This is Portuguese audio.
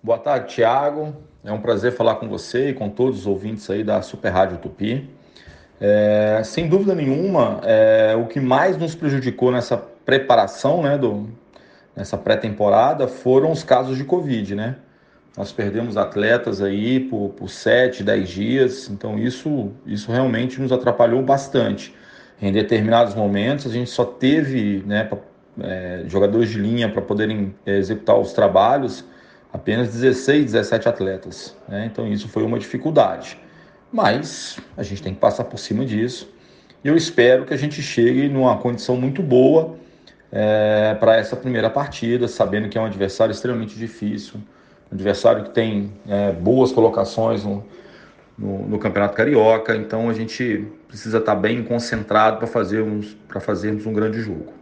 Boa tarde, Thiago. É um prazer falar com você e com todos os ouvintes aí da Super Rádio Tupi. Sem dúvida nenhuma, o que mais nos prejudicou nessa preparação, né, nessa pré-temporada foram os casos de Covid, né? Nós perdemos atletas aí por 7, 10 dias, então isso realmente nos atrapalhou bastante. Em determinados momentos, a gente só teve, né, jogadores de linha para poderem executar os trabalhos, apenas 16, 17 atletas, né? Então isso foi uma dificuldade. Mas a gente tem que passar por cima disso. E eu espero que a gente chegue numa condição muito boa para essa primeira partida, sabendo que é um adversário extremamente difícil, um adversário que tem boas colocações no Campeonato Carioca, então a gente precisa estar bem concentrado para fazermos um grande jogo.